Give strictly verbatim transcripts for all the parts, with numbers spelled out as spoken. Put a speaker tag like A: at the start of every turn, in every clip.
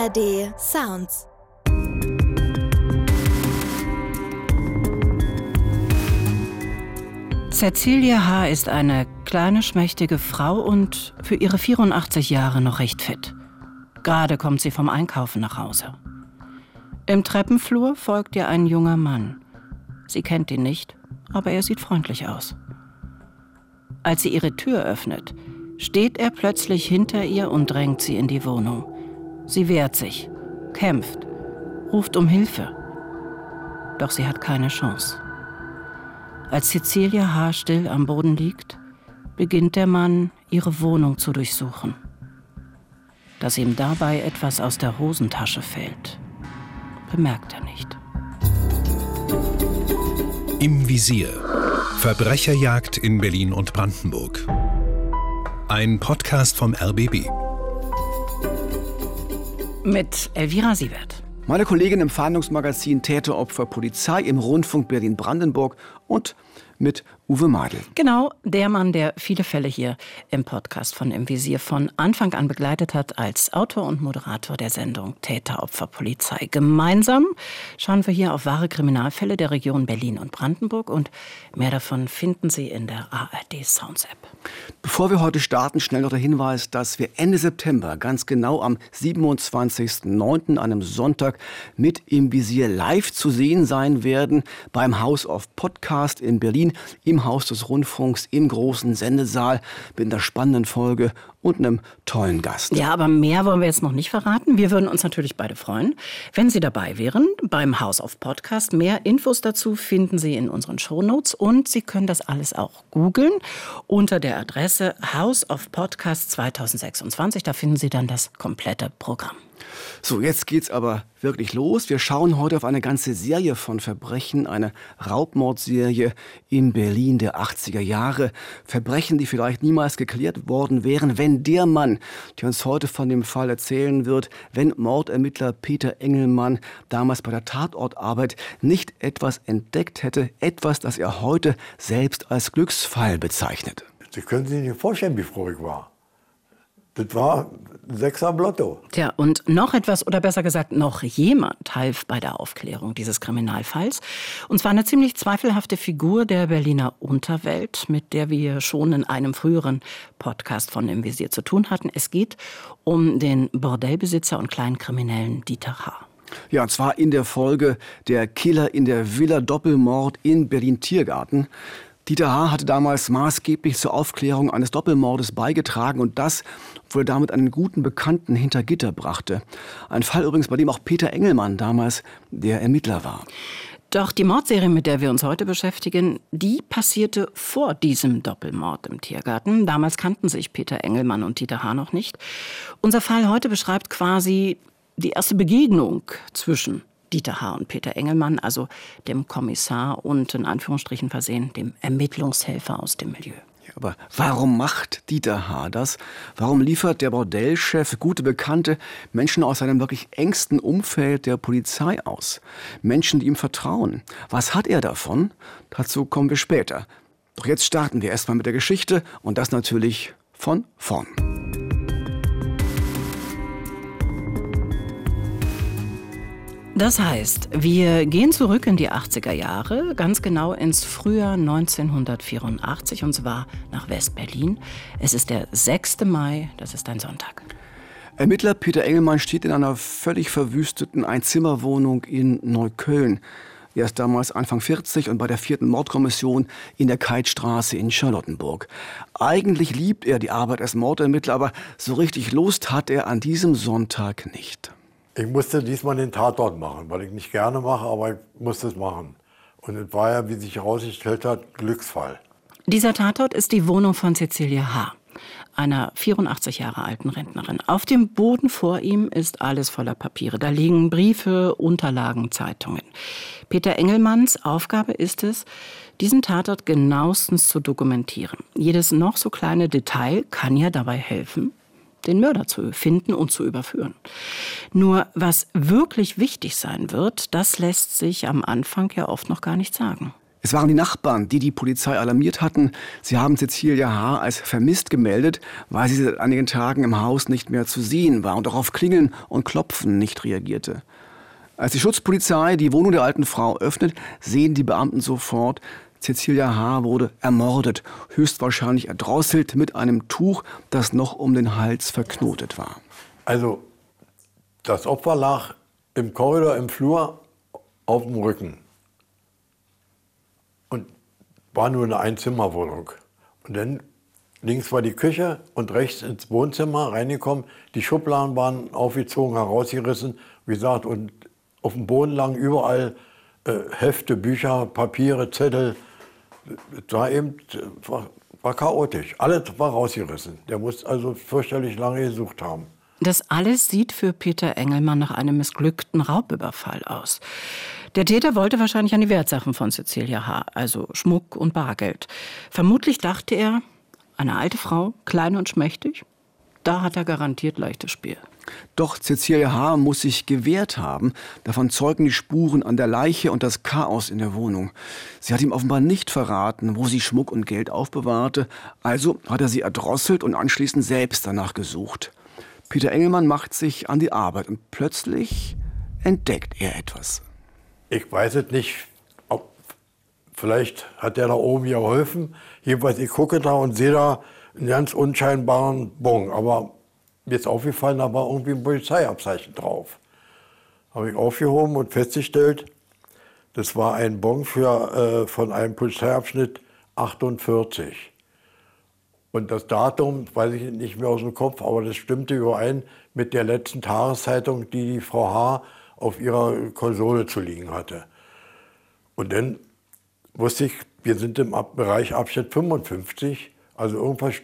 A: R D Sounds.
B: Cäcilia H. ist eine kleine, schmächtige Frau und für ihre vierundachtzig Jahre noch recht fit. Gerade kommt sie vom Einkaufen nach Hause. Im Treppenflur folgt ihr ein junger Mann. Sie kennt ihn nicht, aber er sieht freundlich aus. Als sie ihre Tür öffnet, steht er plötzlich hinter ihr und drängt sie in die Wohnung. Sie wehrt sich, kämpft, ruft um Hilfe. Doch sie hat keine Chance. Als Cäcilia H. still am Boden liegt, beginnt der Mann, ihre Wohnung zu durchsuchen. Dass ihm dabei etwas aus der Hosentasche fällt, bemerkt er nicht.
C: Im Visier. Verbrecherjagd in Berlin und Brandenburg. Ein Podcast vom R B B.
B: Mit Elvira Siewert.
D: Meine Kollegin im Fahndungsmagazin Täter, Opfer, Polizei im Rundfunk Berlin-Brandenburg und mit Uwe Madel.
B: Genau, der Mann, der viele Fälle hier im Podcast von Im Visier von Anfang an begleitet hat als Autor und Moderator der Sendung Täter, Opfer, Polizei. Gemeinsam schauen wir hier auf wahre Kriminalfälle der Region Berlin und Brandenburg und mehr davon finden Sie in der A R D Sounds App.
D: Bevor wir heute starten, schnell noch der Hinweis, dass wir Ende September, ganz genau am siebenundzwanzigsten neunten, einem Sonntag, mit Im Visier live zu sehen sein werden beim House of Podcast in Berlin, im Haus des Rundfunks, im großen Sendesaal mit einer spannenden Folge und einem tollen Gast.
B: Ja, aber mehr wollen wir jetzt noch nicht verraten. Wir würden uns natürlich beide freuen, wenn Sie dabei wären beim House of Podcast. Mehr Infos dazu finden Sie in unseren Shownotes und Sie können das alles auch googeln unter der Adresse House of Podcast zweitausendsechsundzwanzig. Da finden Sie dann das komplette Programm.
D: So, jetzt geht's aber wirklich los. Wir schauen heute auf eine ganze Serie von Verbrechen, eine Raubmordserie in Berlin der achtziger Jahre. Verbrechen, die vielleicht niemals geklärt worden wären, wenn der Mann, der uns heute von dem Fall erzählen wird, wenn Mordermittler Peter Engelmann damals bei der Tatortarbeit nicht etwas entdeckt hätte, etwas, das er heute selbst als Glücksfall bezeichnet.
E: Sie können sich nicht vorstellen, wie froh ich war. Das war ein Sechser im Lotto.
B: Tja, und noch etwas, oder besser gesagt, noch jemand half bei der Aufklärung dieses Kriminalfalls. Und zwar eine ziemlich zweifelhafte Figur der Berliner Unterwelt, mit der wir schon in einem früheren Podcast von Im Visier zu tun hatten. Es geht um den Bordellbesitzer und Kleinkriminellen Dieter H.
D: Ja, und zwar in der Folge Der Killer in der Villa Doppelmord in Berlin-Tiergarten. Dieter H. hatte damals maßgeblich zur Aufklärung eines Doppelmordes beigetragen und das, obwohl er damit einen guten Bekannten hinter Gitter brachte. Ein Fall übrigens, bei dem auch Peter Engelmann damals der Ermittler war.
B: Doch die Mordserie, mit der wir uns heute beschäftigen, die passierte vor diesem Doppelmord im Tiergarten. Damals kannten sich Peter Engelmann und Dieter H. noch nicht. Unser Fall heute beschreibt quasi die erste Begegnung zwischen Dieter H. und Peter Engelmann, also dem Kommissar und in Anführungsstrichen versehen dem Ermittlungshelfer aus dem Milieu.
D: Ja, aber warum macht Dieter H. das? Warum liefert der Bordellchef gute Bekannte, Menschen aus seinem wirklich engsten Umfeld der Polizei aus? Menschen, die ihm vertrauen. Was hat er davon? Dazu kommen wir später. Doch jetzt starten wir erstmal mit der Geschichte und das natürlich von vorn.
B: Das heißt, wir gehen zurück in die achtziger Jahre, ganz genau ins Frühjahr neunzehnhundertvierundachtzig, und zwar nach West-Berlin. Es ist der sechster Mai, das ist ein Sonntag.
D: Ermittler Peter Engelmann steht in einer völlig verwüsteten Einzimmerwohnung in Neukölln. Er ist damals Anfang vierzig und bei der vierten Mordkommission in der Keithstraße in Charlottenburg. Eigentlich liebt er die Arbeit als Mordermittler, aber so richtig Lust hat er an diesem Sonntag nicht.
E: Ich musste diesmal den Tatort machen, weil ich nicht gerne mache, aber ich musste es machen. Und es war ja, wie sich herausgestellt hat, Glücksfall.
B: Dieser Tatort ist die Wohnung von Cäcilia H., einer vierundachtzig Jahre alten Rentnerin. Auf dem Boden vor ihm ist alles voller Papiere. Da liegen Briefe, Unterlagen, Zeitungen. Peter Engelmanns Aufgabe ist es, diesen Tatort genauestens zu dokumentieren. Jedes noch so kleine Detail kann ja dabei helfen, den Mörder zu finden und zu überführen. Nur was wirklich wichtig sein wird, das lässt sich am Anfang ja oft noch gar nicht sagen.
D: Es waren die Nachbarn, die die Polizei alarmiert hatten. Sie haben Cäzilia H. als vermisst gemeldet, weil sie seit einigen Tagen im Haus nicht mehr zu sehen war und auch auf Klingeln und Klopfen nicht reagierte. Als die Schutzpolizei die Wohnung der alten Frau öffnet, sehen die Beamten sofort, Cäzilia H. wurde ermordet, höchstwahrscheinlich erdrosselt mit einem Tuch, das noch um den Hals verknotet war.
E: Also das Opfer lag im Korridor, im Flur, auf dem Rücken. Und war nur eine Einzimmerwohnung. Und dann links war die Küche und rechts ins Wohnzimmer reingekommen. Die Schubladen waren aufgezogen, herausgerissen. Wie gesagt, und auf dem Boden lagen überall äh, Hefte, Bücher, Papiere, Zettel. Es war eben war, war chaotisch. Alles war rausgerissen. Der muss also fürchterlich lange gesucht haben.
B: Das alles sieht für Peter Engelmann nach einem missglückten Raubüberfall aus. Der Täter wollte wahrscheinlich an die Wertsachen von Cäzilia H., also Schmuck und Bargeld. Vermutlich dachte er, eine alte Frau, klein und schmächtig, da hat er garantiert leichtes Spiel.
D: Doch Cäzilia H. muss sich gewehrt haben. Davon zeugen die Spuren an der Leiche und das Chaos in der Wohnung. Sie hat ihm offenbar nicht verraten, wo sie Schmuck und Geld aufbewahrte. Also hat er sie erdrosselt und anschließend selbst danach gesucht. Peter Engelmann macht sich an die Arbeit und plötzlich entdeckt er etwas.
E: Ich weiß es nicht, ob, vielleicht hat der da oben geholfen. Jedenfalls, ich gucke da und sehe da einen ganz unscheinbaren Bon. Aber mir ist aufgefallen, da war irgendwie ein Polizeiabzeichen drauf. Habe ich aufgehoben und festgestellt, das war ein Bon für, äh, von einem Polizeiabschnitt achtundvierzig. Und das Datum weiß ich nicht mehr aus dem Kopf, aber das stimmte überein mit der letzten Tageszeitung, die die Frau H. auf ihrer Konsole zu liegen hatte. Und dann wusste ich, wir sind im Bereich Abschnitt fünfundfünfzig, also irgendwas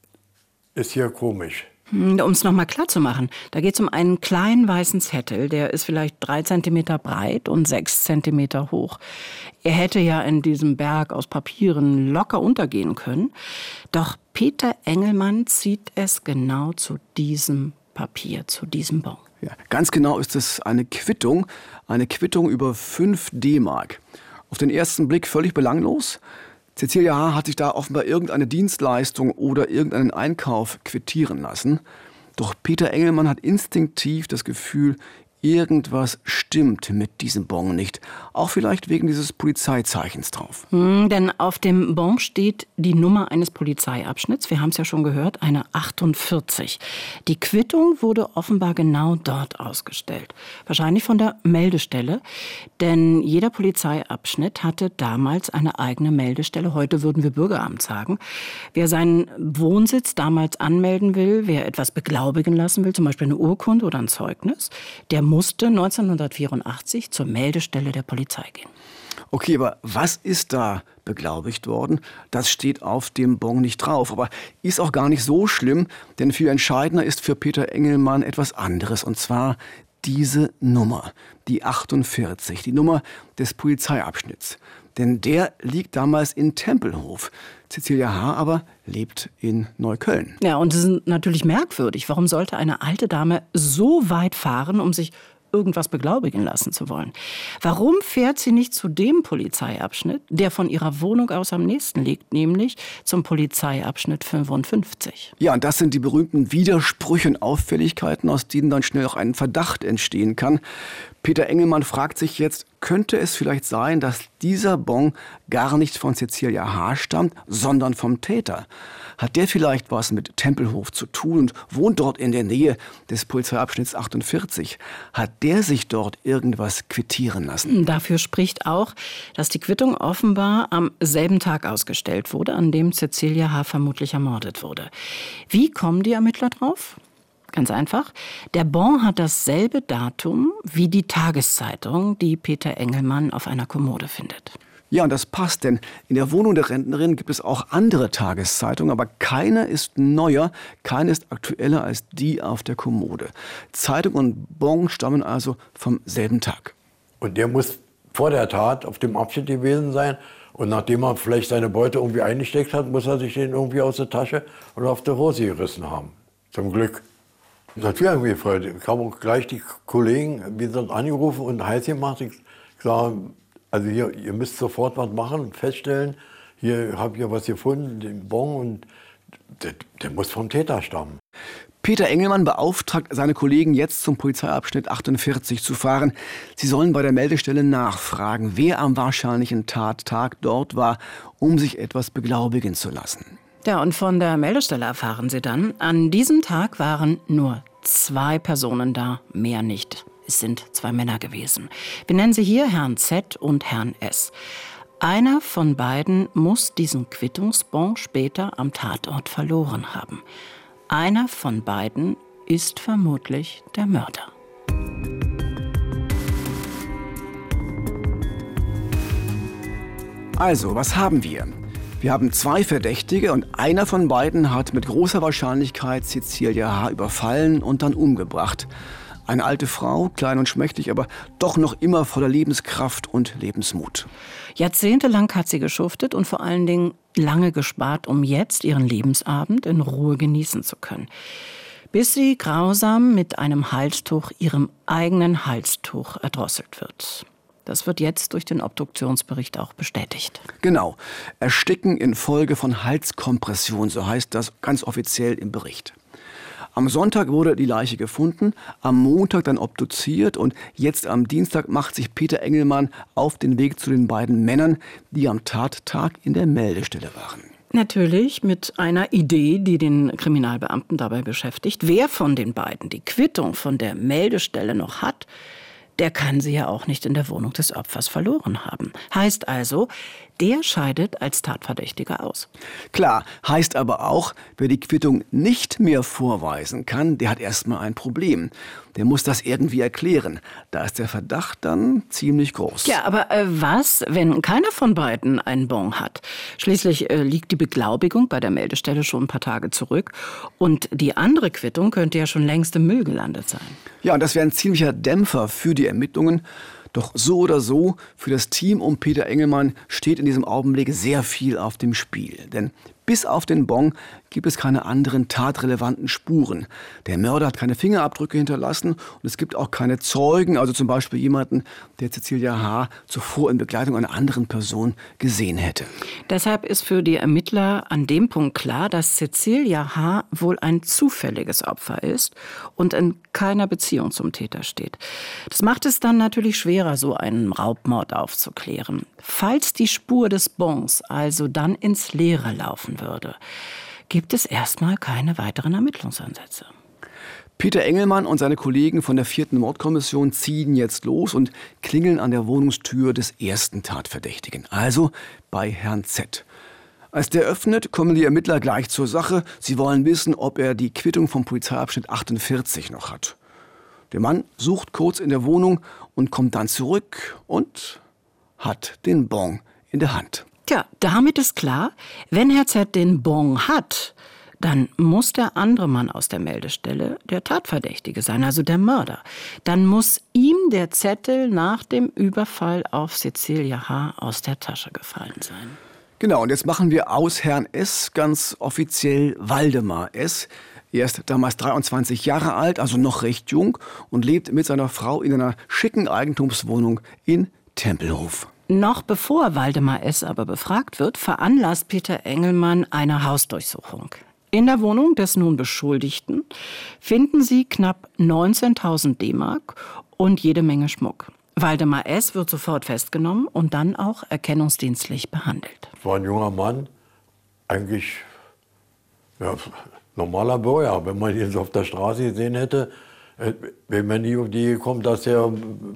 E: ist hier komisch.
B: Um es nochmal klar zu machen, da geht es um einen kleinen weißen Zettel, der ist vielleicht drei Zentimeter breit und sechs Zentimeter hoch. Er hätte ja in diesem Berg aus Papieren locker untergehen können. Doch Peter Engelmann zieht es genau zu diesem Papier, zu diesem Bon.
D: Ja, ganz genau ist es eine Quittung, eine Quittung über fünf D-Mark. Auf den ersten Blick völlig belanglos. Cäzilia H. hat sich da offenbar irgendeine Dienstleistung oder irgendeinen Einkauf quittieren lassen. Doch Peter Engelmann hat instinktiv das Gefühl, irgendwas stimmt mit diesem Bon nicht. Auch vielleicht wegen dieses Polizeizeichens drauf.
B: Hm, denn auf dem Bon steht die Nummer eines Polizeiabschnitts. Wir haben es ja schon gehört, eine achtundvierzig. Die Quittung wurde offenbar genau dort ausgestellt. Wahrscheinlich von der Meldestelle. Denn jeder Polizeiabschnitt hatte damals eine eigene Meldestelle. Heute würden wir Bürgeramt sagen. Wer seinen Wohnsitz damals anmelden will, wer etwas beglaubigen lassen will, zum Beispiel eine Urkunde oder ein Zeugnis, der musste neunzehnhundertvierundachtzig zur Meldestelle der Polizei gehen.
D: Okay, aber was ist da beglaubigt worden? Das steht auf dem Bon nicht drauf. Aber ist auch gar nicht so schlimm, denn viel entscheidender ist für Peter Engelmann etwas anderes. Und zwar diese Nummer, die achtundvierzig, die Nummer des Polizeiabschnitts. Denn der liegt damals in Tempelhof. Cäzilia H. aber lebt in Neukölln.
B: Ja, und das ist natürlich merkwürdig. Warum sollte eine alte Dame so weit fahren, um sich irgendwas beglaubigen lassen zu wollen? Warum fährt sie nicht zu dem Polizeiabschnitt, der von ihrer Wohnung aus am nächsten liegt, nämlich zum Polizeiabschnitt fünfundfünfzig?
D: Ja, und das sind die berühmten Widersprüche und Auffälligkeiten, aus denen dann schnell auch ein Verdacht entstehen kann. Peter Engelmann fragt sich jetzt, könnte es vielleicht sein, dass dieser Bon gar nicht von Cäzilia H. stammt, sondern vom Täter? Hat der vielleicht was mit Tempelhof zu tun und wohnt dort in der Nähe des Polizeiabschnitts achtundvierzig? Hat der sich dort irgendwas quittieren lassen?
B: Dafür spricht auch, dass die Quittung offenbar am selben Tag ausgestellt wurde, an dem Cäzilia H. vermutlich ermordet wurde. Wie kommen die Ermittler drauf? Ganz einfach. Der Bon hat dasselbe Datum wie die Tageszeitung, die Peter Engelmann auf einer Kommode findet.
D: Ja, und das passt, denn in der Wohnung der Rentnerin gibt es auch andere Tageszeitungen, aber keine ist neuer, keine ist aktueller als die auf der Kommode. Zeitung und Bon stammen also vom selben Tag.
E: Und der muss vor der Tat auf dem Abschnitt gewesen sein. Und nachdem er vielleicht seine Beute irgendwie eingesteckt hat, muss er sich den irgendwie aus der Tasche oder auf der Hose gerissen haben. Zum Glück. Das hat mich irgendwie gefreut. Ich habe auch gleich die Kollegen wie gesagt, angerufen und heiß gemacht. Ich sage, Also hier, ihr müsst sofort was machen, feststellen, hier habt ihr was gefunden, den Bon, und der, der muss vom Täter stammen.
D: Peter Engelmann beauftragt seine Kollegen jetzt zum Polizeiabschnitt achtundvierzig zu fahren. Sie sollen bei der Meldestelle nachfragen, wer am wahrscheinlichen Tattag dort war, um sich etwas beglaubigen zu lassen.
B: Ja, und von der Meldestelle erfahren sie dann, an diesem Tag waren nur zwei Personen da, mehr nicht. Es sind zwei Männer gewesen. Wir nennen sie hier Herrn Z. und Herrn S. Einer von beiden muss diesen Quittungsbon später am Tatort verloren haben. Einer von beiden ist vermutlich der Mörder.
D: Also, was haben wir? Wir haben zwei Verdächtige und einer von beiden hat mit großer Wahrscheinlichkeit Cäzilia H. überfallen und dann umgebracht. Eine alte Frau, klein und schmächtig, aber doch noch immer voller Lebenskraft und Lebensmut.
B: Jahrzehntelang hat sie geschuftet und vor allen Dingen lange gespart, um jetzt ihren Lebensabend in Ruhe genießen zu können. Bis sie grausam mit einem Halstuch, ihrem eigenen Halstuch, erdrosselt wird. Das wird jetzt durch den Obduktionsbericht auch bestätigt.
D: Genau. Ersticken infolge von Halskompression, so heißt das ganz offiziell im Bericht. Am Sonntag wurde die Leiche gefunden, am Montag dann obduziert und jetzt am Dienstag macht sich Peter Engelmann auf den Weg zu den beiden Männern, die am Tattag in der Meldestelle waren.
B: Natürlich mit einer Idee, die den Kriminalbeamten dabei beschäftigt. Wer von den beiden die Quittung von der Meldestelle noch hat, der kann sie ja auch nicht in der Wohnung des Opfers verloren haben. Heißt also, der scheidet als Tatverdächtiger aus.
D: Klar, heißt aber auch, wer die Quittung nicht mehr vorweisen kann, der hat erstmal ein Problem. Der muss das irgendwie erklären. Da ist der Verdacht dann ziemlich groß.
B: Ja, aber äh, was, wenn keiner von beiden einen Bon hat? Schließlich äh, liegt die Beglaubigung bei der Meldestelle schon ein paar Tage zurück. Und die andere Quittung könnte ja schon längst im Müll gelandet sein.
D: Ja, und das wäre ein ziemlicher Dämpfer für die Ermittlungen. Doch so oder so, für das Team um Peter Engelmann steht in diesem Augenblick sehr viel auf dem Spiel. Denn bis auf den Bon gibt es keine anderen tatrelevanten Spuren. Der Mörder hat keine Fingerabdrücke hinterlassen und es gibt auch keine Zeugen, also zum Beispiel jemanden, der Cäzilia H. zuvor in Begleitung einer anderen Person gesehen hätte.
B: Deshalb ist für die Ermittler an dem Punkt klar, dass Cäzilia H. wohl ein zufälliges Opfer ist und in keiner Beziehung zum Täter steht. Das macht es dann natürlich schwerer, so einen Raubmord aufzuklären. Falls die Spur des Bons also dann ins Leere laufen würde, gibt es erstmal keine weiteren Ermittlungsansätze.
D: Peter Engelmann und seine Kollegen von der vierten Mordkommission ziehen jetzt los und klingeln an der Wohnungstür des ersten Tatverdächtigen, also bei Herrn Z. Als der öffnet, kommen die Ermittler gleich zur Sache. Sie wollen wissen, ob er die Quittung vom Polizeiabschnitt achtundvierzig noch hat. Der Mann sucht kurz in der Wohnung und kommt dann zurück und hat den Bon in der Hand.
B: Tja, damit ist klar, wenn Herr Z. den Bon hat, dann muss der andere Mann aus der Meldestelle der Tatverdächtige sein, also der Mörder. Dann muss ihm der Zettel nach dem Überfall auf Cäzilia H. aus der Tasche gefallen sein.
D: Genau, und jetzt machen wir aus Herrn S. ganz offiziell Waldemar S. Er ist damals dreiundzwanzig Jahre alt, also noch recht jung und lebt mit seiner Frau in einer schicken Eigentumswohnung in Tempelhof.
B: Noch bevor Waldemar S. aber befragt wird, veranlasst Peter Engelmann eine Hausdurchsuchung. In der Wohnung des nun Beschuldigten finden sie knapp neunzehntausend D-Mark und jede Menge Schmuck. Waldemar S. wird sofort festgenommen und dann auch erkennungsdienstlich behandelt.
E: Es war ein junger Mann, eigentlich ja, normaler Bürger. Wenn man ihn so auf der Straße gesehen hätte, wäre man nie auf die gekommen, dass er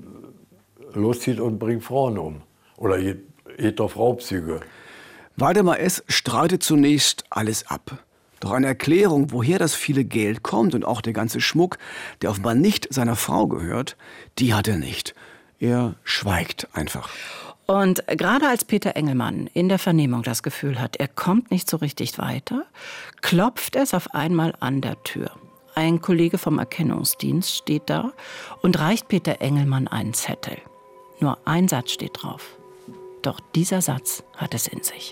E: loszieht und bringt Frauen um. Oder geht auf Raubzüge.
D: Waldemar S. streitet zunächst alles ab. Doch eine Erklärung, woher das viele Geld kommt und auch der ganze Schmuck, der offenbar nicht seiner Frau gehört, die hat er nicht. Er schweigt einfach.
B: Und gerade als Peter Engelmann in der Vernehmung das Gefühl hat, er kommt nicht so richtig weiter, klopft es auf einmal an der Tür. Ein Kollege vom Erkennungsdienst steht da und reicht Peter Engelmann einen Zettel. Nur ein Satz steht drauf. Doch dieser Satz hat es in sich.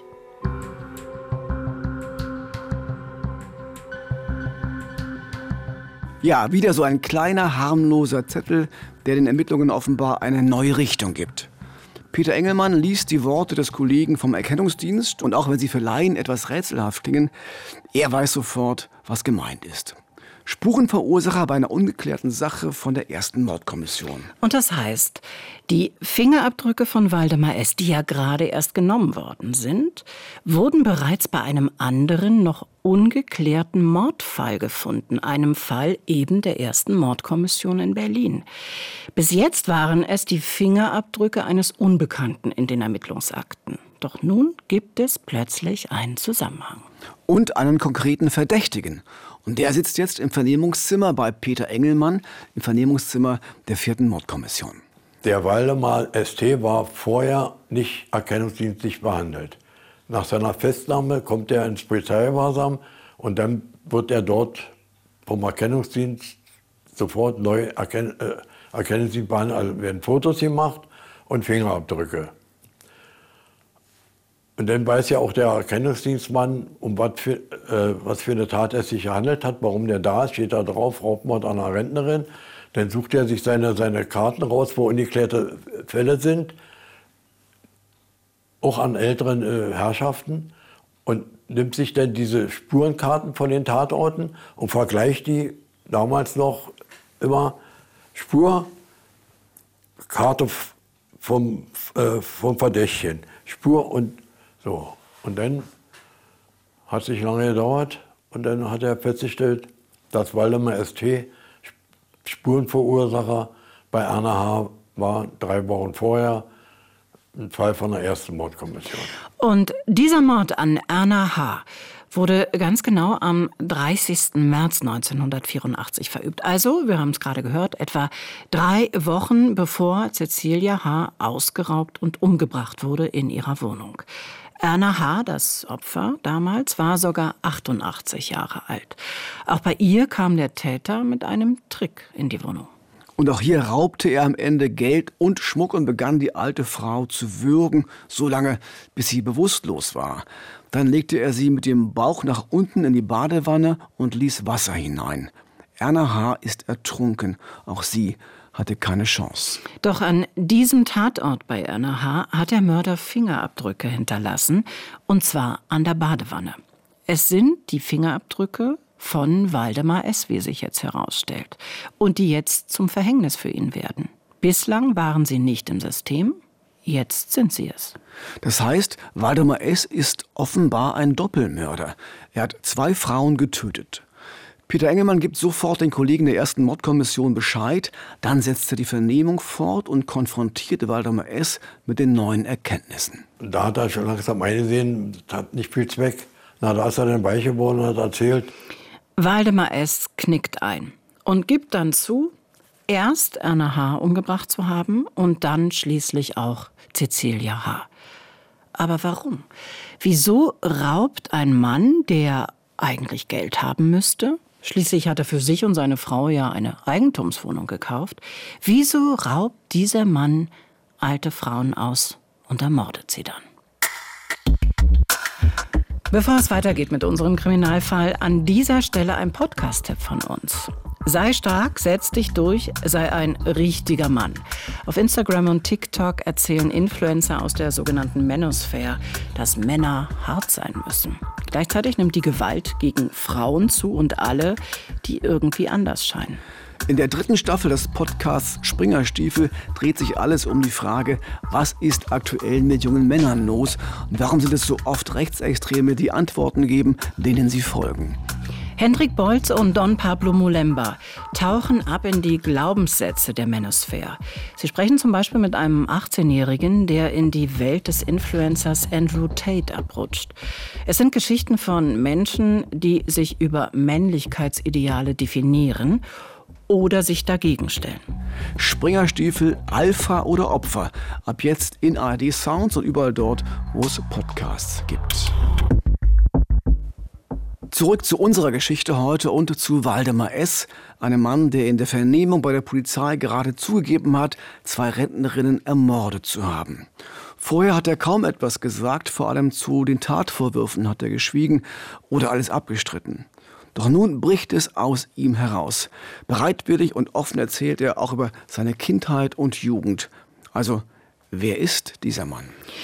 D: Ja, wieder so ein kleiner, harmloser Zettel, der den Ermittlungen offenbar eine neue Richtung gibt. Peter Engelmann liest die Worte des Kollegen vom Erkennungsdienst und auch wenn sie für Laien etwas rätselhaft klingen, er weiß sofort, was gemeint ist. Spurenverursacher bei einer ungeklärten Sache von der ersten Mordkommission.
B: Und das heißt, die Fingerabdrücke von Waldemar S., die ja gerade erst genommen worden sind, wurden bereits bei einem anderen, noch ungeklärten Mordfall gefunden, einem Fall eben der ersten Mordkommission in Berlin. Bis jetzt waren es die Fingerabdrücke eines Unbekannten in den Ermittlungsakten. Doch nun gibt es plötzlich einen Zusammenhang.
D: Und einen konkreten Verdächtigen. Und der sitzt jetzt im Vernehmungszimmer bei Peter Engelmann, im Vernehmungszimmer der vierten Mordkommission.
E: Der Waldemar S T war vorher nicht erkennungsdienstlich behandelt. Nach seiner Festnahme kommt er ins Polizeigewahrsam und dann wird er dort vom Erkennungsdienst sofort neu erken äh, erkennungsdienstlich behandelt. Also werden Fotos gemacht und Fingerabdrücke. Und dann weiß ja auch der Erkennungsdienstmann, um was für, äh, was für eine Tat es sich gehandelt hat, warum der da ist, steht da drauf, Raubmord an einer Rentnerin. Dann sucht er sich seine, seine Karten raus, wo ungeklärte Fälle sind, auch an älteren äh, Herrschaften, und nimmt sich dann diese Spurenkarten von den Tatorten und vergleicht die damals noch immer Spurkarte vom, äh, vom Verdächtigen, Spur und so. Und dann hat es nicht lange gedauert und dann hat er festgestellt, dass Waldemar S T Spurenverursacher bei Erna H. war, drei Wochen vorher, ein Fall von der ersten Mordkommission.
B: Und dieser Mord an Erna H. wurde ganz genau am dreißigsten März neunzehnhundertvierundachtzig verübt. Also, wir haben es gerade gehört, etwa drei Wochen bevor Cäzilia H. ausgeraubt und umgebracht wurde in ihrer Wohnung. Erna H., das Opfer damals, war sogar achtundachtzig Jahre alt. Auch bei ihr kam der Täter mit einem Trick in die Wohnung.
D: Und auch hier raubte er am Ende Geld und Schmuck und begann die alte Frau zu würgen, so lange, bis sie bewusstlos war. Dann legte er sie mit dem Bauch nach unten in die Badewanne und ließ Wasser hinein. Erna H. ist ertrunken. Auch sie hatte keine Chance.
B: Doch an diesem Tatort bei Erna H. hat der Mörder Fingerabdrücke hinterlassen, und zwar an der Badewanne. Es sind die Fingerabdrücke von Waldemar S., wie sich jetzt herausstellt, und die jetzt zum Verhängnis für ihn werden. Bislang waren sie nicht im System, jetzt sind sie es.
D: Das heißt, Waldemar S. ist offenbar ein Doppelmörder. Er hat zwei Frauen getötet. Peter Engelmann gibt sofort den Kollegen der ersten Mordkommission Bescheid. Dann setzt er die Vernehmung fort und konfrontiert Waldemar S. mit den neuen Erkenntnissen.
E: Da hat er schon langsam eingesehen, das hat nicht viel Zweck. Na, da ist er dann weich geworden und hat erzählt.
B: Waldemar S. knickt ein und gibt dann zu, erst Erna H. umgebracht zu haben und dann schließlich auch Cäzilia H. Aber warum? Wieso raubt ein Mann, der eigentlich Geld haben müsste? Schließlich hat er für sich und seine Frau ja eine Eigentumswohnung gekauft. Wieso raubt dieser Mann alte Frauen aus und ermordet sie dann? Bevor es weitergeht mit unserem Kriminalfall, an dieser Stelle ein Podcast-Tipp von uns. Sei stark, setz dich durch, sei ein richtiger Mann. Auf Instagram und TikTok erzählen Influencer aus der sogenannten Mänosphäre, dass Männer hart sein müssen. Gleichzeitig nimmt die Gewalt gegen Frauen zu und alle, die irgendwie anders scheinen.
D: In der dritten Staffel des Podcasts Springerstiefel dreht sich alles um die Frage, was ist aktuell mit jungen Männern los und warum sind es so oft Rechtsextreme, die Antworten geben, denen sie folgen.
B: Hendrik Bolz und Don Pablo Mulemba tauchen ab in die Glaubenssätze der Mänosphäre. Sie sprechen zum Beispiel mit einem achtzehnjährigen, der in die Welt des Influencers Andrew Tate abrutscht. Es sind Geschichten von Menschen, die sich über Männlichkeitsideale definieren oder sich dagegen stellen.
D: Springerstiefel, Alpha oder Opfer. Ab jetzt in A R D Sounds und überall dort, wo es Podcasts gibt. Zurück zu unserer Geschichte heute und zu Waldemar S., einem Mann, der in der Vernehmung bei der Polizei gerade zugegeben hat, zwei Rentnerinnen ermordet zu haben. Vorher hat er kaum etwas gesagt, vor allem zu den Tatvorwürfen hat er geschwiegen oder alles abgestritten. Doch nun bricht es aus ihm heraus. Bereitwillig und offen erzählt er auch über seine Kindheit und Jugend. Also Wer ist dieser Mann?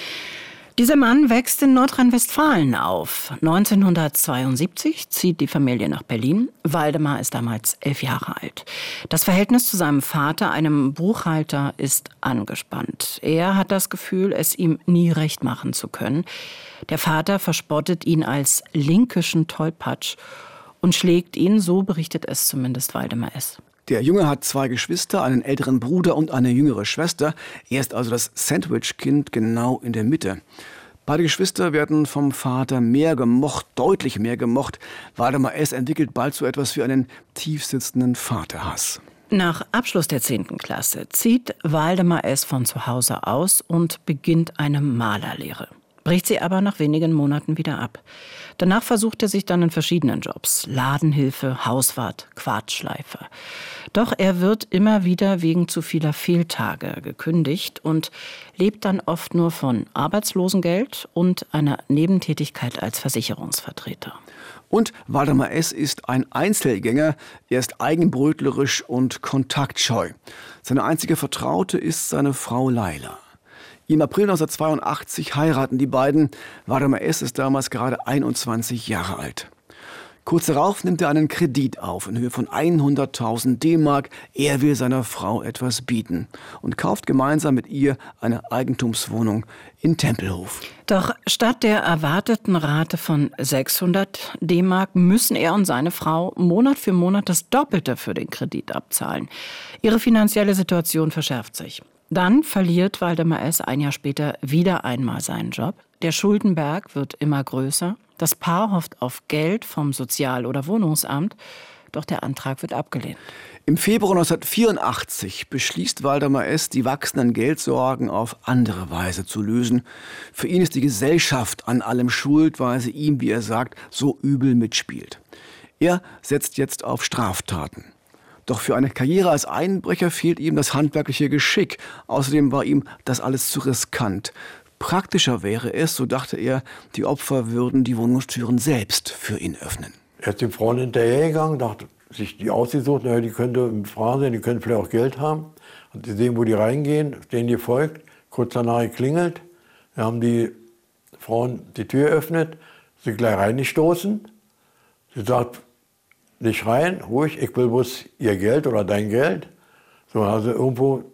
B: Dieser Mann wächst in Nordrhein-Westfalen auf. neunzehnhundertzweiundsiebzig zieht die Familie nach Berlin. Waldemar ist damals elf Jahre alt. Das Verhältnis zu seinem Vater, einem Buchhalter, ist angespannt. Er hat das Gefühl, es ihm nie recht machen zu können. Der Vater verspottet ihn als linkischen Tollpatsch und schlägt ihn, so berichtet es zumindest Waldemar S.
D: Der Junge hat zwei Geschwister, einen älteren Bruder und eine jüngere Schwester. Er ist also das Sandwich-Kind genau in der Mitte. Beide Geschwister werden vom Vater mehr gemocht, deutlich mehr gemocht. Waldemar S. entwickelt bald so etwas wie einen tiefsitzenden Vaterhass.
B: Nach Abschluss der zehnten Klasse zieht Waldemar S. von zu Hause aus und beginnt eine Malerlehre. Bricht sie aber nach wenigen Monaten wieder ab. Danach versucht er sich dann in verschiedenen Jobs. Ladenhilfe, Hauswart, Quarzschleifer. Doch er wird immer wieder wegen zu vieler Fehltage gekündigt und lebt dann oft nur von Arbeitslosengeld und einer Nebentätigkeit als Versicherungsvertreter.
D: Und Waldemar S. ist ein Einzelgänger. Er ist eigenbrötlerisch und kontaktscheu. Seine einzige Vertraute ist seine Frau Laila. Im April neunzehnhundertzweiundachtzig heiraten die beiden. Waldemar S. ist damals gerade einundzwanzig Jahre alt. Kurz darauf nimmt er einen Kredit auf in Höhe von hunderttausend D-Mark. Er will seiner Frau etwas bieten und kauft gemeinsam mit ihr eine Eigentumswohnung in Tempelhof.
B: Doch statt der erwarteten Rate von sechshundert D-Mark müssen er und seine Frau Monat für Monat das Doppelte für den Kredit abzahlen. Ihre finanzielle Situation verschärft sich. Dann verliert Waldemar S. ein Jahr später wieder einmal seinen Job. Der Schuldenberg wird immer größer. Das Paar hofft auf Geld vom Sozial- oder Wohnungsamt, doch der Antrag wird abgelehnt.
D: Im Februar neunzehnhundertvierundachtzig beschließt Waldemar S., die wachsenden Geldsorgen auf andere Weise zu lösen. Für ihn ist die Gesellschaft an allem schuld, weil sie ihm, wie er sagt, so übel mitspielt. Er setzt jetzt auf Straftaten. Doch für eine Karriere als Einbrecher fehlt ihm das handwerkliche Geschick. Außerdem war ihm das alles zu riskant. Praktischer wäre es, so dachte er, die Opfer würden die Wohnungstüren selbst für ihn öffnen.
E: Er ist den Frauen hinterhergegangen, dachte sich die ausgesucht, naja, die könnte Frauen sein, die können vielleicht auch Geld haben. Hat gesehen, wo die reingehen, denen gefolgt, kurz danach geklingelt. Da haben die Frauen die Tür geöffnet, sind gleich reingestoßen. Sie sagt, nicht rein, ruhig, ich will bloß ihr Geld oder dein Geld. So haben sie irgendwo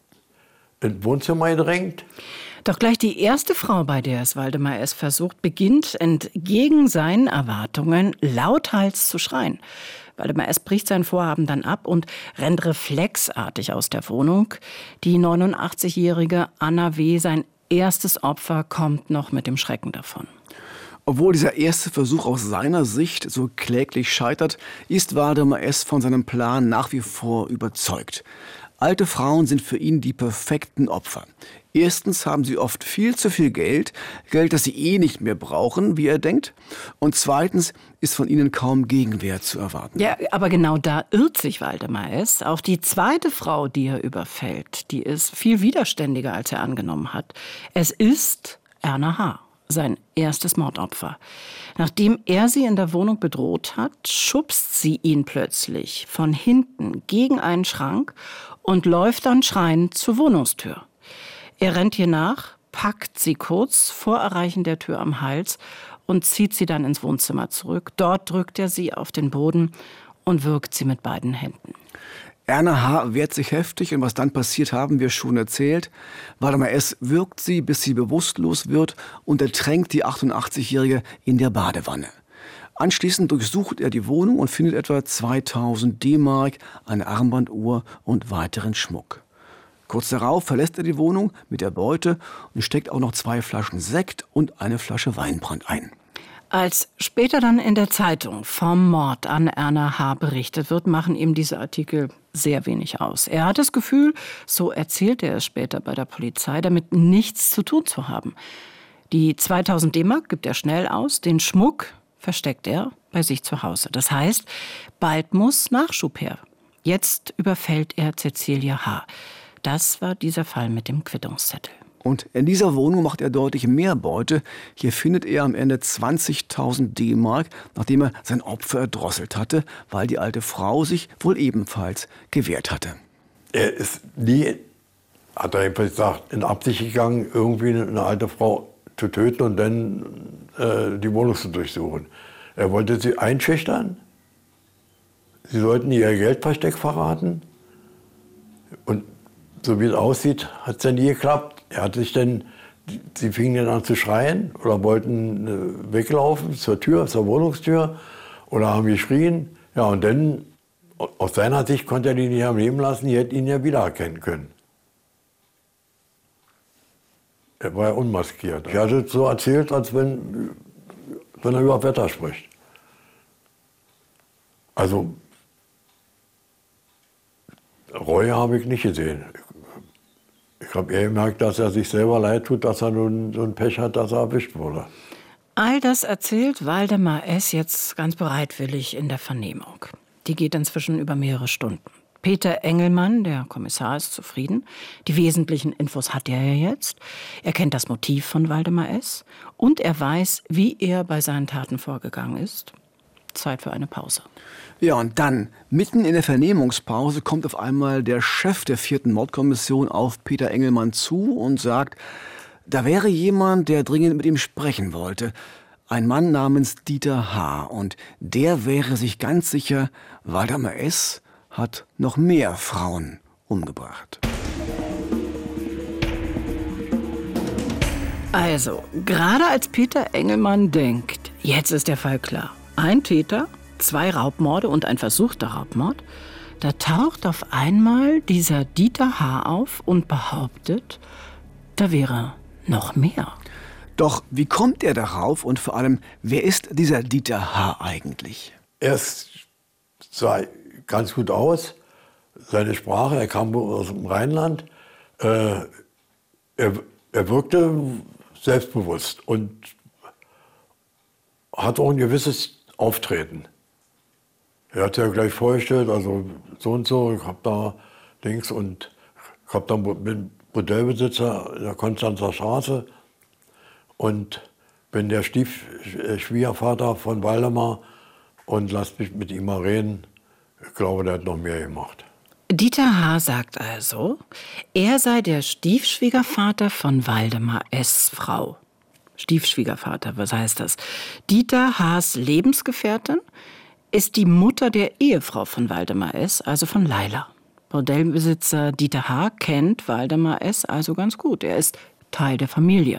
E: ins Wohnzimmer gedrängt.
B: Doch gleich die erste Frau, bei der es Waldemar S. versucht, beginnt entgegen seinen Erwartungen lauthals zu schreien. Waldemar S. bricht sein Vorhaben dann ab und rennt reflexartig aus der Wohnung. Die neunundachtzigjährige Anna W., sein erstes Opfer, kommt noch mit dem Schrecken davon.
D: Obwohl dieser erste Versuch aus seiner Sicht so kläglich scheitert, ist Waldemar S. von seinem Plan nach wie vor überzeugt. Alte Frauen sind für ihn die perfekten Opfer. Erstens haben sie oft viel zu viel Geld, Geld, das sie eh nicht mehr brauchen, wie er denkt. Und zweitens ist von ihnen kaum Gegenwehr zu erwarten.
B: Ja, aber genau da irrt sich Waldemar S. Auch die zweite Frau, die er überfällt, die ist viel widerständiger, als er angenommen hat. Es ist Erna H., sein erstes Mordopfer. Nachdem er sie in der Wohnung bedroht hat, schubst sie ihn plötzlich von hinten gegen einen Schrank und läuft dann schreiend zur Wohnungstür. Er rennt ihr nach, packt sie kurz vor Erreichen der Tür am Hals und zieht sie dann ins Wohnzimmer zurück. Dort drückt er sie auf den Boden und würgt sie mit beiden Händen.
D: Erna H. wehrt sich heftig und was dann passiert, haben wir schon erzählt. Waldemar S. würgt sie, bis sie bewusstlos wird und ertränkt die achtundachtzigjährige in der Badewanne. Anschließend durchsucht er die Wohnung und findet etwa zweitausend D-Mark, eine Armbanduhr und weiteren Schmuck. Kurz darauf verlässt er die Wohnung mit der Beute und steckt auch noch zwei Flaschen Sekt und eine Flasche Weinbrand ein.
B: Als später dann in der Zeitung vom Mord an Erna H. berichtet wird, machen ihm diese Artikel sehr wenig aus. Er hat das Gefühl, so erzählt er es später bei der Polizei, damit nichts zu tun zu haben. Die zweitausend D-Mark gibt er schnell aus, den Schmuck versteckt er bei sich zu Hause. Das heißt, bald muss Nachschub her. Jetzt überfällt er Cäcilia H. Das war dieser Fall mit dem Quittungszettel.
D: Und in dieser Wohnung macht er deutlich mehr Beute. Hier findet er am Ende zwanzigtausend D-Mark, nachdem er sein Opfer erdrosselt hatte, weil die alte Frau sich wohl ebenfalls gewehrt hatte.
E: Er ist nie hat er jedenfalls gesagt, in Absicht gegangen, irgendwie eine alte Frau zu töten und dann äh, die Wohnung zu durchsuchen. Er wollte sie einschüchtern. Sie sollten ihr Geldversteck verraten. Und so wie es aussieht, hat es dann nie geklappt. Er hat sich dann, sie fingen dann an zu schreien oder wollten äh, weglaufen zur Tür, zur Wohnungstür oder haben geschrien. Ja, und dann, aus seiner Sicht konnte er die nicht am Leben lassen, die hätten ihn ja wiedererkennen können. Er war ja unmaskiert. Er hat es so erzählt, als wenn, wenn er über Wetter spricht. Also, Reue habe ich nicht gesehen. Ich habe eher gemerkt, dass er sich selber leid tut, dass er nun so ein Pech hat, dass er erwischt wurde.
B: All das erzählt Waldemar S. jetzt ganz bereitwillig in der Vernehmung. Die geht inzwischen über mehrere Stunden. Peter Engelmann, der Kommissar, ist zufrieden. Die wesentlichen Infos hat er ja jetzt. Er kennt das Motiv von Waldemar S. Und er weiß, wie er bei seinen Taten vorgegangen ist. Zeit für eine Pause.
D: Ja, und dann, mitten in der Vernehmungspause, kommt auf einmal der Chef der vierten Mordkommission auf Peter Engelmann zu und sagt, da wäre jemand, der dringend mit ihm sprechen wollte. Ein Mann namens Dieter H. Und der wäre sich ganz sicher, Waldemar S. hat noch mehr Frauen umgebracht.
B: Also, gerade als Peter Engelmann denkt, jetzt ist der Fall klar. Ein Täter, zwei Raubmorde und ein versuchter Raubmord, da taucht auf einmal dieser Dieter H. auf und behauptet, da wäre noch mehr.
D: Doch wie kommt er darauf und vor allem, wer ist dieser Dieter H. eigentlich?
E: Er sah ganz gut aus, seine Sprache, er kam aus dem Rheinland, äh, er, er wirkte selbstbewusst und hat auch ein gewisses Auftreten. Er hat ja gleich vorgestellt, also so und so, ich hab da Dings und ich hab da bin Bordellbesitzer in der Konstanzer Straße und bin der Stiefschwiegervater von Waldemar und lasst mich mit ihm mal reden. Ich glaube, der hat noch mehr gemacht.
B: Dieter H. sagt also, er sei der Stiefschwiegervater von Waldemar S. Frau. Stiefschwiegervater, was heißt das? Dieter H.'s Lebensgefährtin ist die Mutter der Ehefrau von Waldemar S., also von Laila. Bordellbesitzer Dieter H. kennt Waldemar S. also ganz gut. Er ist Teil der Familie.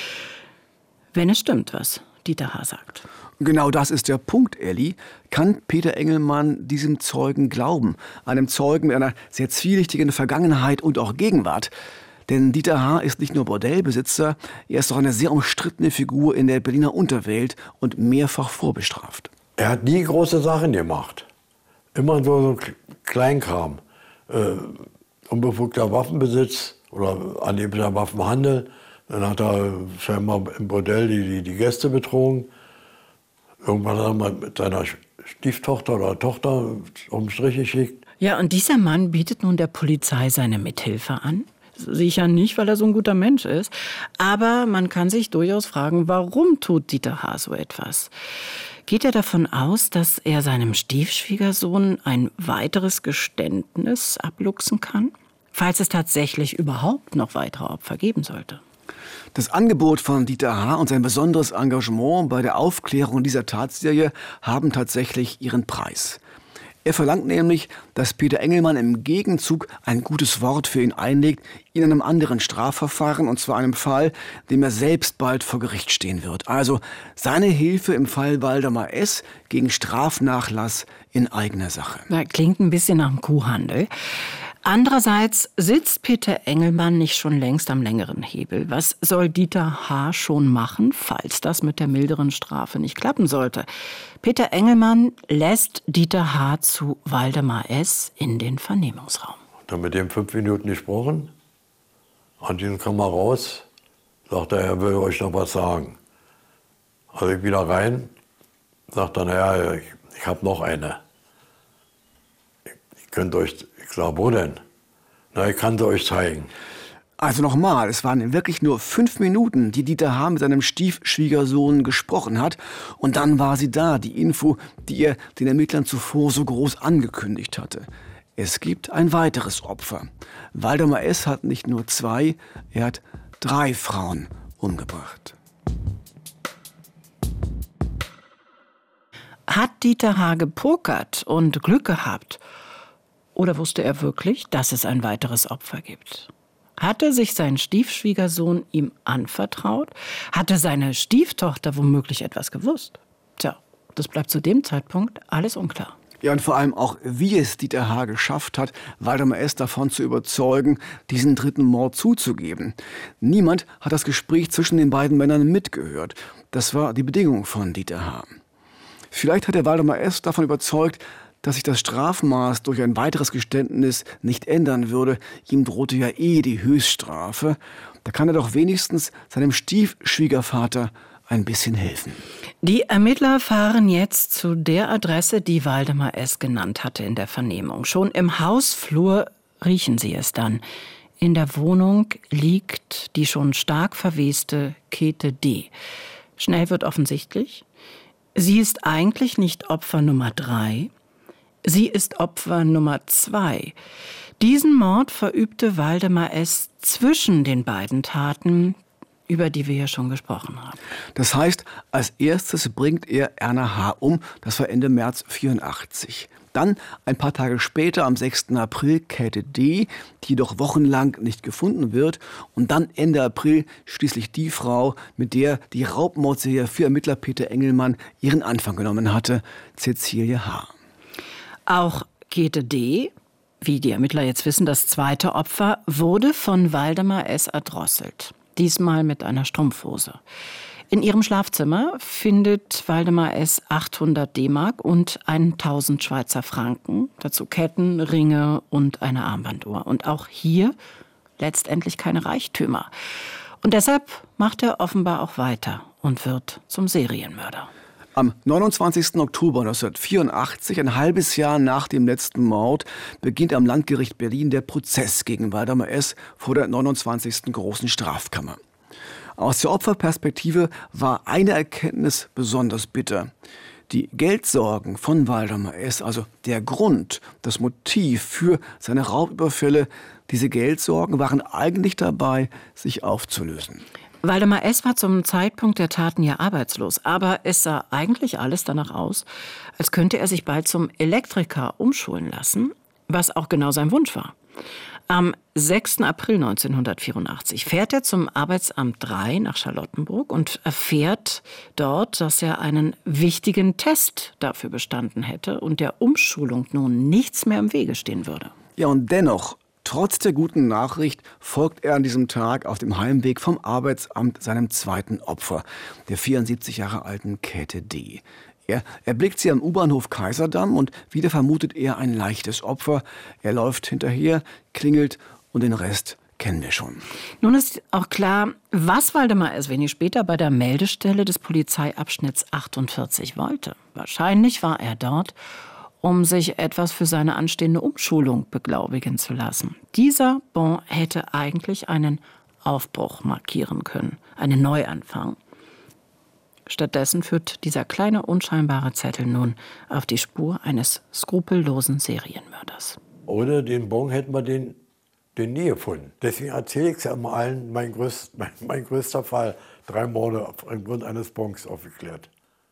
B: Wenn es stimmt, was Dieter H. sagt.
D: Genau das ist der Punkt, Elli. Kann Peter Engelmann diesem Zeugen glauben? Einem Zeugen mit einer sehr zwielichtigen Vergangenheit und auch Gegenwart. Denn Dieter H. ist nicht nur Bordellbesitzer, er ist auch eine sehr umstrittene Figur in der Berliner Unterwelt und mehrfach vorbestraft.
E: Er hat nie große Sachen gemacht. Immer so, so Kleinkram. Äh, unbefugter Waffenbesitz oder angeblicher Waffenhandel. Dann hat er scheinbar im Bordell die, die, die Gäste betrogen. Irgendwann hat er mal mit seiner Stieftochter oder Tochter um den Strich geschickt.
B: Ja, und dieser Mann bietet nun der Polizei seine Mithilfe an. Sicher nicht, weil er so ein guter Mensch ist. Aber man kann sich durchaus fragen, warum tut Dieter H. so etwas? Geht er davon aus, dass er seinem Stiefschwiegersohn ein weiteres Geständnis abluchsen kann? Falls es tatsächlich überhaupt noch weitere Opfer geben sollte.
D: Das Angebot von Dieter H. und sein besonderes Engagement bei der Aufklärung dieser Tatserie haben tatsächlich ihren Preis. Er verlangt nämlich, dass Peter Engelmann im Gegenzug ein gutes Wort für ihn einlegt in einem anderen Strafverfahren, und zwar einem Fall, dem er selbst bald vor Gericht stehen wird. Also seine Hilfe im Fall Waldemar S. gegen Strafnachlass in eigener Sache.
B: Das klingt ein bisschen nach einem Kuhhandel. Andererseits sitzt Peter Engelmann nicht schon längst am längeren Hebel. Was soll Dieter H. schon machen, falls das mit der milderen Strafe nicht klappen sollte? Peter Engelmann lässt Dieter H. zu Waldemar S. in den Vernehmungsraum.
E: Dann mit dem fünf Minuten gesprochen. Anschließend kam er raus, sagte er, er will euch noch was sagen. Also ich wieder rein, sagt dann, ja, ich, ich habe noch eine. Ich, ich könnte euch, ich sage, wo denn? Na, ich kann sie euch zeigen.
D: Also nochmal, es waren wirklich nur fünf Minuten, die Dieter H. mit seinem Stiefschwiegersohn gesprochen hat. Und dann war sie da, die Info, die er den Ermittlern zuvor so groß angekündigt hatte. Es gibt ein weiteres Opfer. Waldemar S. hat nicht nur zwei, er hat drei Frauen umgebracht.
B: Hat Dieter H. gepokert und Glück gehabt? Oder wusste er wirklich, dass es ein weiteres Opfer gibt? Hatte sich sein Stiefschwiegersohn ihm anvertraut? Hatte seine Stieftochter womöglich etwas gewusst? Tja, das bleibt zu dem Zeitpunkt alles unklar.
D: Ja, und vor allem auch, wie es Dieter H. geschafft hat, Waldemar S. davon zu überzeugen, diesen dritten Mord zuzugeben. Niemand hat das Gespräch zwischen den beiden Männern mitgehört. Das war die Bedingung von Dieter H. Vielleicht hat der Waldemar S. davon überzeugt, dass sich das Strafmaß durch ein weiteres Geständnis nicht ändern würde. Ihm drohte ja eh die Höchststrafe. Da kann er doch wenigstens seinem Stiefschwiegervater ein bisschen helfen.
B: Die Ermittler fahren jetzt zu der Adresse, die Waldemar S. genannt hatte in der Vernehmung. Schon im Hausflur riechen sie es dann. In der Wohnung liegt die schon stark verweste Käthe D. Schnell wird offensichtlich, sie ist eigentlich nicht Opfer Nummer drei, sie ist Opfer Nummer zwei. Diesen Mord verübte Waldemar S. zwischen den beiden Taten, über die wir ja schon gesprochen haben.
D: Das heißt, als erstes bringt er Erna H. um, das war Ende März vierundachtzig. Dann, ein paar Tage später, am sechsten April, Käthe D., die jedoch wochenlang nicht gefunden wird. Und dann Ende April schließlich die Frau, mit der die Raubmordserie für Ermittler Peter Engelmann ihren Anfang genommen hatte, Cäcilie H.
B: Auch Käthe D., wie die Ermittler jetzt wissen, das zweite Opfer, wurde von Waldemar S. erdrosselt. Diesmal mit einer Strumpfhose. In ihrem Schlafzimmer findet Waldemar S. achthundert D-Mark und tausend Schweizer Franken, dazu Ketten, Ringe und eine Armbanduhr. Und auch hier letztendlich keine Reichtümer. Und deshalb macht er offenbar auch weiter und wird zum Serienmörder.
D: Am neunundzwanzigsten Oktober neunzehnhundertvierundachtzig, ein halbes Jahr nach dem letzten Mord, beginnt am Landgericht Berlin der Prozess gegen Waldemar S. vor der neunundzwanzigsten Großen Strafkammer. Aus der Opferperspektive war eine Erkenntnis besonders bitter. Die Geldsorgen von Waldemar S., also der Grund, das Motiv für seine Raubüberfälle, diese Geldsorgen waren eigentlich dabei, sich aufzulösen.
B: Waldemar S. war zum Zeitpunkt der Taten ja arbeitslos, aber es sah eigentlich alles danach aus, als könnte er sich bald zum Elektriker umschulen lassen, was auch genau sein Wunsch war. Am sechsten April neunzehnhundertvierundachtzig fährt er zum Arbeitsamt drei nach Charlottenburg und erfährt dort, dass er einen wichtigen Test dafür bestanden hätte und der Umschulung nun nichts mehr im Wege stehen würde.
D: Ja, und dennoch, trotz der guten Nachricht, folgt er an diesem Tag auf dem Heimweg vom Arbeitsamt seinem zweiten Opfer, der vierundsiebzig Jahre alten Käthe D. Er erblickt sie am U-Bahnhof Kaiserdamm und wieder vermutet er ein leichtes Opfer. Er läuft hinterher, klingelt und den Rest kennen wir schon.
B: Nun ist auch klar, was Waldemar S. wenig später bei der Meldestelle des Polizeiabschnitts achtundvierzig wollte. Wahrscheinlich war er dort, um sich etwas für seine anstehende Umschulung beglaubigen zu lassen. Dieser Bon hätte eigentlich einen Aufbruch markieren können, einen Neuanfang. Stattdessen führt dieser kleine, unscheinbare Zettel nun auf die Spur eines skrupellosen Serienmörders.
E: Ohne den Bon hätten wir den, den nie gefunden. Deswegen erzähle ich es ja immer allen, mein, größt, mein, mein größter Fall, drei Morde aufgrund eines Bons aufgeklärt.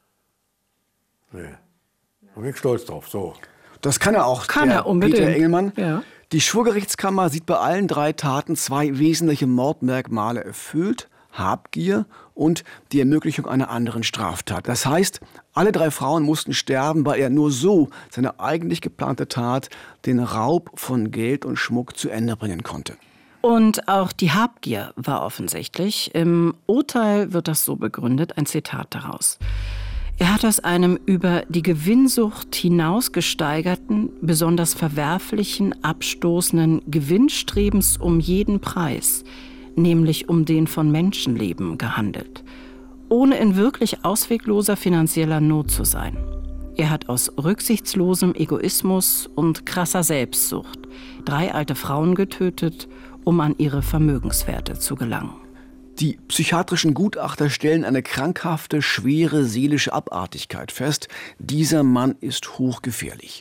E: Nee. Da bin ich stolz drauf, so.
D: Das kann er auch,
B: kann
D: der
B: er unbedingt.
D: Peter Engelmann.
B: Ja.
D: Die Schwurgerichtskammer sieht bei allen drei Taten zwei wesentliche Mordmerkmale erfüllt: Habgier und die Ermöglichung einer anderen Straftat. Das heißt, alle drei Frauen mussten sterben, weil er nur so seine eigentlich geplante Tat, den Raub von Geld und Schmuck, zu Ende bringen konnte.
B: Und auch die Habgier war offensichtlich. Im Urteil wird das so begründet, ein Zitat daraus. Er hat aus einem über die Gewinnsucht hinaus gesteigerten, besonders verwerflichen, abstoßenden Gewinnstrebens um jeden Preis, nämlich um den von Menschenleben, gehandelt, ohne in wirklich auswegloser finanzieller Not zu sein. Er hat aus rücksichtslosem Egoismus und krasser Selbstsucht drei alte Frauen getötet, um an ihre Vermögenswerte zu gelangen.
D: Die psychiatrischen Gutachter stellen eine krankhafte, schwere seelische Abartigkeit fest. Dieser Mann ist hochgefährlich.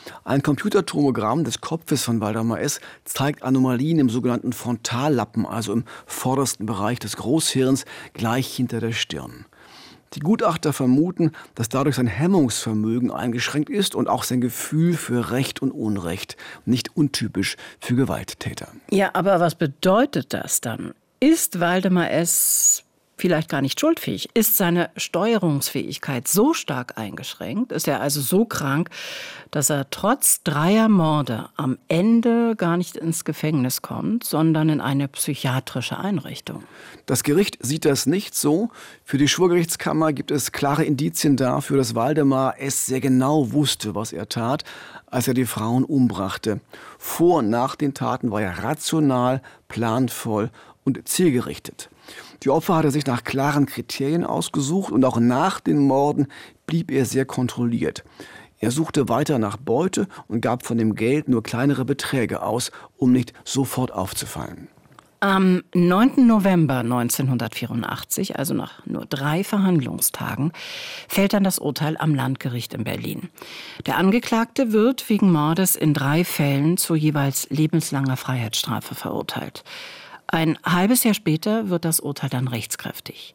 D: Ein Computertomogramm des Kopfes von Waldemar S. zeigt Anomalien im sogenannten Frontallappen, also im vordersten Bereich des Großhirns, gleich hinter der Stirn. Die Gutachter vermuten, dass dadurch sein Hemmungsvermögen eingeschränkt ist und auch sein Gefühl für Recht und Unrecht, nicht untypisch für Gewalttäter.
B: Ja, aber was bedeutet das dann? Ist Waldemar S. vielleicht gar nicht schuldfähig? Ist seine Steuerungsfähigkeit so stark eingeschränkt? Ist er also so krank, dass er trotz dreier Morde am Ende gar nicht ins Gefängnis kommt, sondern in eine psychiatrische Einrichtung?
D: Das Gericht sieht das nicht so. Für die Schwurgerichtskammer gibt es klare Indizien dafür, dass Waldemar S. sehr genau wusste, was er tat, als er die Frauen umbrachte. Vor und nach den Taten war er rational, planvoll und zielgerichtet. Die Opfer hat er sich nach klaren Kriterien ausgesucht und auch nach den Morden blieb er sehr kontrolliert. Er suchte weiter nach Beute und gab von dem Geld nur kleinere Beträge aus, um nicht sofort aufzufallen.
B: Am neunten November neunzehnhundertvierundachtzig, also nach nur drei Verhandlungstagen, fällt dann das Urteil am Landgericht in Berlin. Der Angeklagte wird wegen Mordes in drei Fällen zu jeweils lebenslanger Freiheitsstrafe verurteilt. Ein halbes Jahr später wird das Urteil dann rechtskräftig.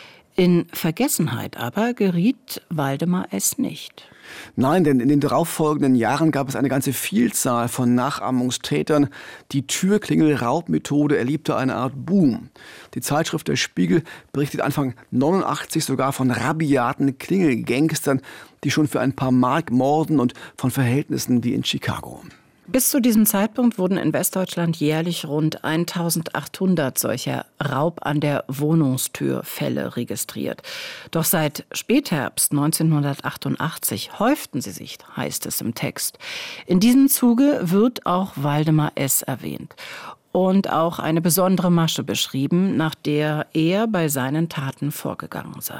B: In Vergessenheit aber geriet Waldemar S. nicht.
D: Nein, denn in den darauffolgenden Jahren gab es eine ganze Vielzahl von Nachahmungstätern. Die Türklingel-Raubmethode erlebte eine Art Boom. Die Zeitschrift Der Spiegel berichtet Anfang neunundachtzig sogar von rabiaten Klingelgangstern, die schon für ein paar Mark morden und von Verhältnissen wie in Chicago.
B: Bis zu diesem Zeitpunkt wurden in Westdeutschland jährlich rund eintausendachthundert solcher Raub an der Wohnungstür Fälle registriert. Doch seit Spätherbst neunzehnhundertachtundachtzig häuften sie sich, heißt es im Text. In diesem Zuge wird auch Waldemar S. erwähnt und auch eine besondere Masche beschrieben, nach der er bei seinen Taten vorgegangen sei.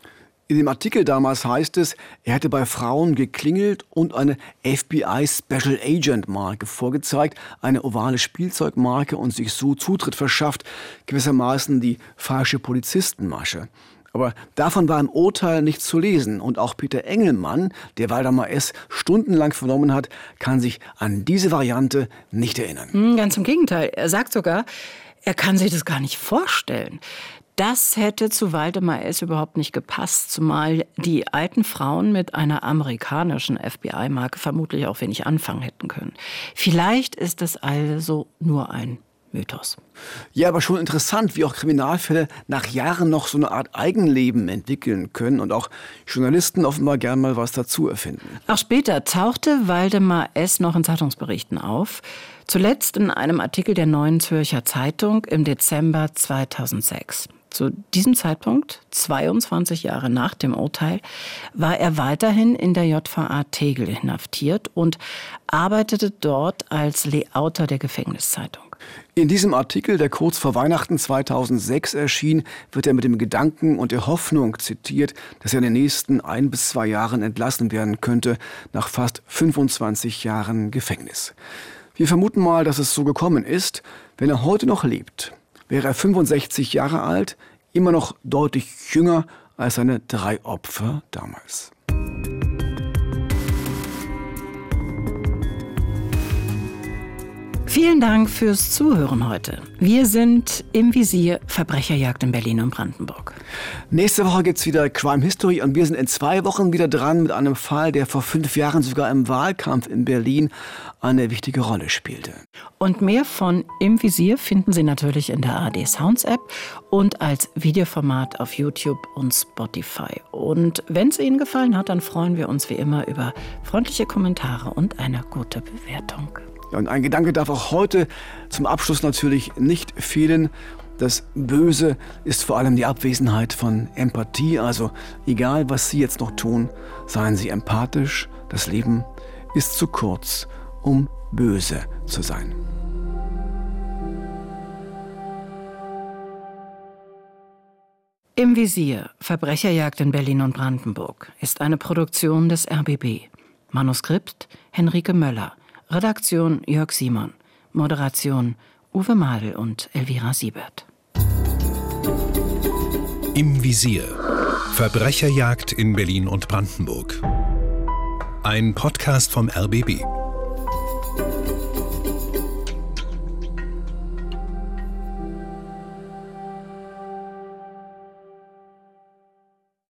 D: In dem Artikel damals heißt es, er hätte bei Frauen geklingelt und eine F B I Special Agent Marke vorgezeigt, eine ovale Spielzeugmarke, und sich so Zutritt verschafft, gewissermaßen die falsche Polizistenmasche. Aber davon war im Urteil nichts zu lesen. Und auch Peter Engelmann, der Waldemar S. stundenlang vernommen hat, kann sich an diese Variante nicht erinnern.
B: Ganz im Gegenteil. Er sagt sogar, er kann sich das gar nicht vorstellen. Das hätte zu Waldemar S. überhaupt nicht gepasst, zumal die alten Frauen mit einer amerikanischen F B I-Marke vermutlich auch wenig anfangen hätten können. Vielleicht ist es also nur ein Mythos.
D: Ja, aber schon interessant, wie auch Kriminalfälle nach Jahren noch so eine Art Eigenleben entwickeln können und auch Journalisten offenbar gern mal was dazu erfinden.
B: Auch später tauchte Waldemar S. noch in Zeitungsberichten auf. Zuletzt in einem Artikel der Neuen Zürcher Zeitung im Dezember zweitausendsechs. Zu diesem Zeitpunkt, zweiundzwanzig Jahre nach dem Urteil, war er weiterhin in der J V A Tegel inhaftiert und arbeitete dort als Layouter der Gefängniszeitung.
D: In diesem Artikel, der kurz vor Weihnachten zweitausendsechs erschien, wird er mit dem Gedanken und der Hoffnung zitiert, dass er in den nächsten ein bis zwei Jahren entlassen werden könnte, nach fast fünfundzwanzig Jahren Gefängnis. Wir vermuten mal, dass es so gekommen ist. Wenn er heute noch lebt, wäre er fünfundsechzig Jahre alt, immer noch deutlich jünger als seine drei Opfer damals.
B: Vielen Dank fürs Zuhören heute. Wir sind im Visier Verbrecherjagd in Berlin und Brandenburg.
D: Nächste Woche gibt's wieder Crime History und wir sind in zwei Wochen wieder dran mit einem Fall, der vor fünf Jahren sogar im Wahlkampf in Berlin eine wichtige Rolle spielte.
B: Und mehr von Im Visier finden Sie natürlich in der A R D Sounds App und als Videoformat auf YouTube und Spotify. Und wenn es Ihnen gefallen hat, dann freuen wir uns wie immer über freundliche Kommentare und eine gute Bewertung.
D: Ja, und ein Gedanke darf auch heute zum Abschluss natürlich nicht fehlen. Das Böse ist vor allem die Abwesenheit von Empathie. Also egal, was Sie jetzt noch tun, seien Sie empathisch. Das Leben ist zu kurz, um böse zu sein.
B: Im Visier Verbrecherjagd in Berlin und Brandenburg ist eine Produktion des R B B. Manuskript Henrike Möller. Redaktion Jörg Simon. Moderation Uwe Madel und Elvira Siebert.
C: Im Visier. Verbrecherjagd in Berlin und Brandenburg. Ein Podcast vom R B B.